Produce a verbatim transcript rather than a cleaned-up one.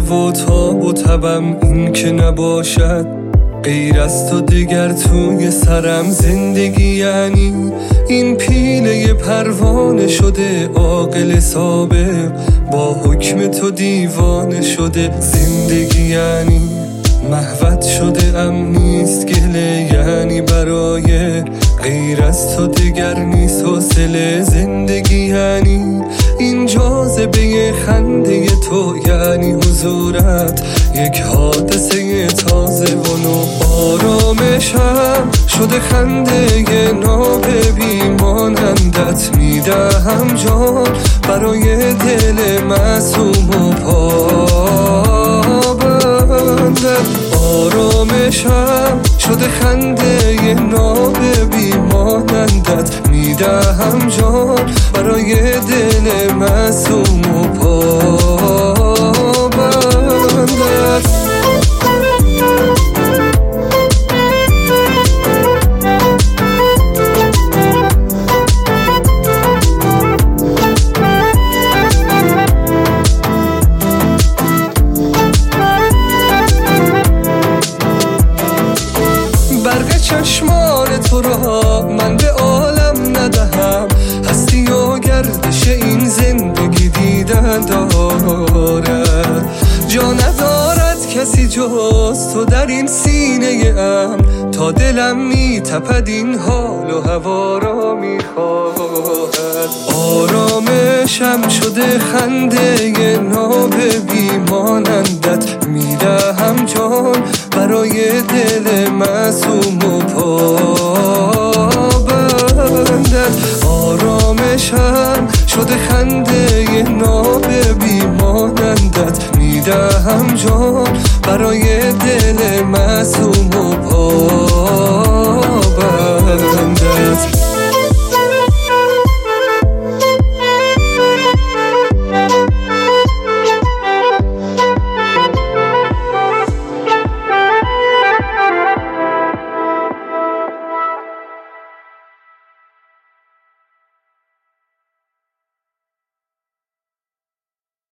و تاب و تبم این که نباشد غیر از تو دیگر توی سرم. زندگی یعنی این پیله پروانه شده، عاقل سابق با حکم تو دیوانه شده. زندگی یعنی محوت شده ام نیست گله، یعنی برای غیر از تو دیگر نیست حوصله. زندگی یعنی این جاذبه خنده تو، یعنی حضورت یک حادثه تازه و نو. آرامشم شده خنده ناب بیمانندت، میدهم جان برای دل معصوم و پابندت. آرامشم شده خنده ناب بیمانندت، میدهم جان برای دل معصوم و پابندت. برق چشمان تو را من به عالم ندهم، هستی و گردش این زندگی دیدن دارد. جا ندارد کسی جز تو در این سینه ام، تا دلم می تپد این حال و هوا را می خواهد. آرامشم شده خنده ناب بیمانندت، میدهم جان برای دل معصوم و پابندت. آرامشم شده خنده ناب بیمانندت، میدهم جان برای دل معصوم و پابندت.